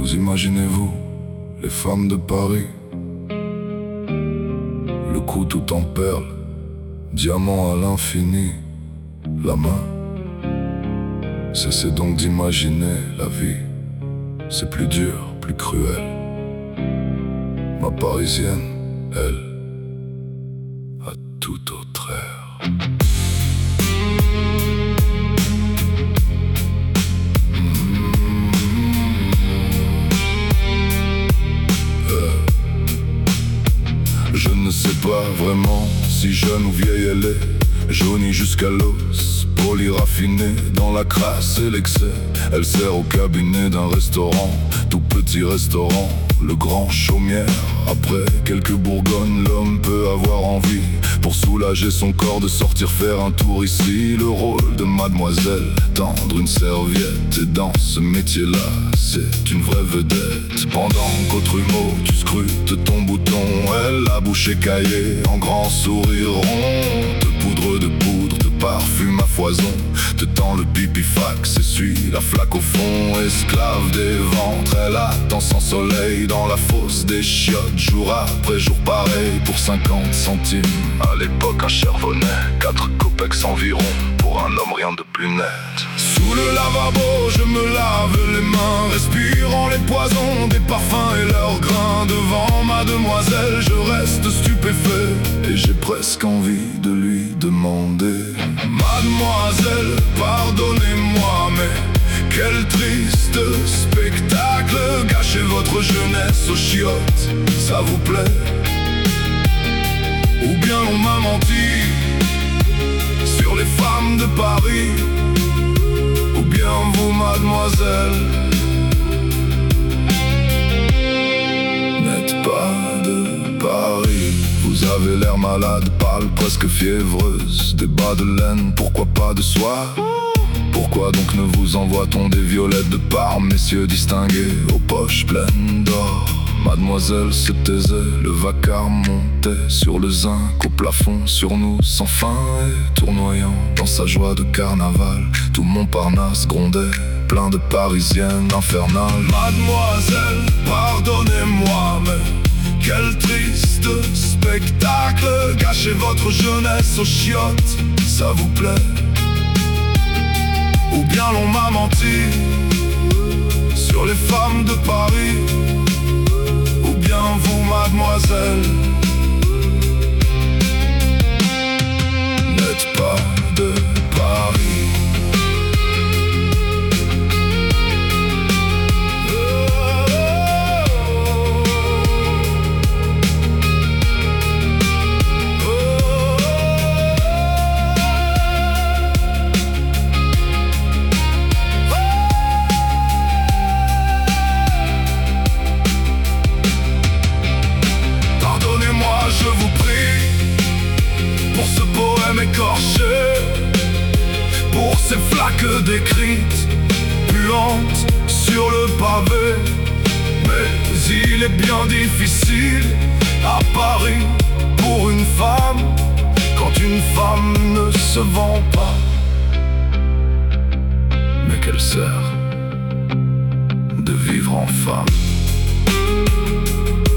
Vous imaginez-vous les femmes de Paris, le cou tout en perles, diamant à l'infini, la main. Cessez donc d'imaginer la vie, c'est plus dur, plus cruel. Ma parisienne, elle, a tout autre air. Je ne sais pas vraiment si jeune ou vieille elle est, jaunie jusqu'à l'os, polie raffinée dans la crasse et l'excès. Elle sert au cabinet d'un restaurant, tout petit restaurant, le Grand Chaumière. Après quelques bourgognes, l'homme peut avoir envie, pour soulager son corps, de sortir faire un tour ici. Le rôle de mademoiselle, tendre une serviette, et dans ce métier-là, c'est une vraie vedette. Pendant qu'autre humeau, tu scrutes ton bouton, elle, la bouche écaillée, en grand sourire rond, de poudre, de parfum à foison, te tend le pipifax, essuie la flaque au fond. Esclave des ventres, elle attend sans soleil dans la fosse des chiottes, jour après jour pareil, pour 50 centimes. À l'époque un charbonnet, 4 copecs environ, pour un homme rien de plus net. Sous le lavabo, je me lave les mains, respirant les poisons des parfums et leurs grains. Devant mademoiselle, je reste stupéfait, et j'ai presque envie de lui demander: Mademoiselle, pardonnez-moi, mais quel triste spectacle, gâchez votre jeunesse aux chiottes, ça vous plaît? Ou bien on m'a menti sur les femmes de Paris? Ou bien vous, mademoiselle, n'êtes pas de Paris? Vous avez l'air malade, pâle, presque fiévreuse, des bas de laine, pourquoi pas de soie? Pourquoi donc ne vous envoie-t-on des violettes de Parme, messieurs distingués, aux poches pleines d'or? Mademoiselle se taisait, le vacarme montait sur le zinc au plafond, sur nous sans fin, et tournoyant dans sa joie de carnaval, tout Montparnasse grondait, plein de parisiennes infernales. Mademoiselle, pardonnez-moi, mais quel triste spectacle, gâchez votre jeunesse aux chiottes, ça vous plaît? Ou bien l'on m'a menti sur les femmes de Paris? Ou bien vous, mademoiselle, n'êtes pas de Paris? Écorché, pour ces flaques décrites, puantes sur le pavé. Mais il est bien difficile à Paris pour une femme, quand une femme ne se vend pas. Mais qu'elle sert de vivre en femme?